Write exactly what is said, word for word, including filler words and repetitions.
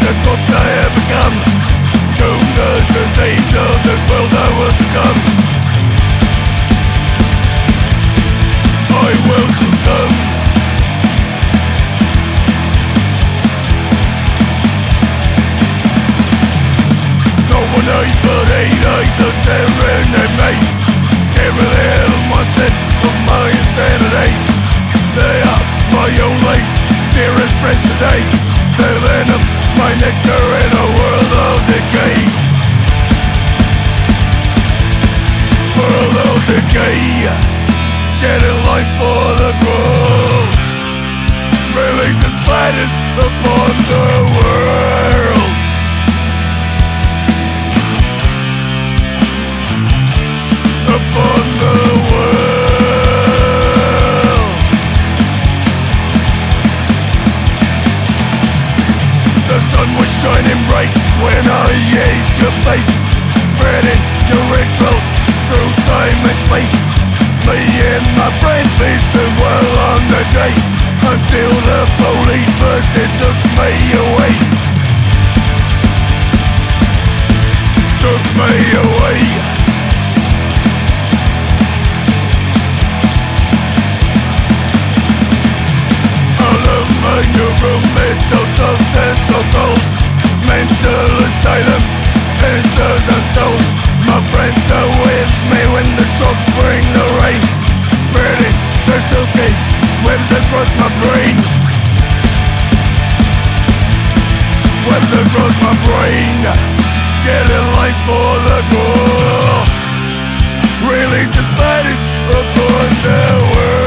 the corpse I have become. To the disease of this world I will succumb. I will succumb. No one knows but eight eyes are staring at me. Every little monsters of my insanity. They are my only dearest friends today. They venom my nectar in a world of decay. World of decay. Getting life for the growth. Release the spiders upon the world. Upon the world. The sun was shining bright when I ate your face, spreading your rituals through time and space. Me and my brain feasted well on the day, until the police burst and took me away. Took me away. In your room, it's so soft and so cold. Mental asylum, answers untold. My friends are with me when the shocks bring the rain, spreading their silky webs across my brain. Webs across my brain. Getting life for the goal. Release the spiders upon the world.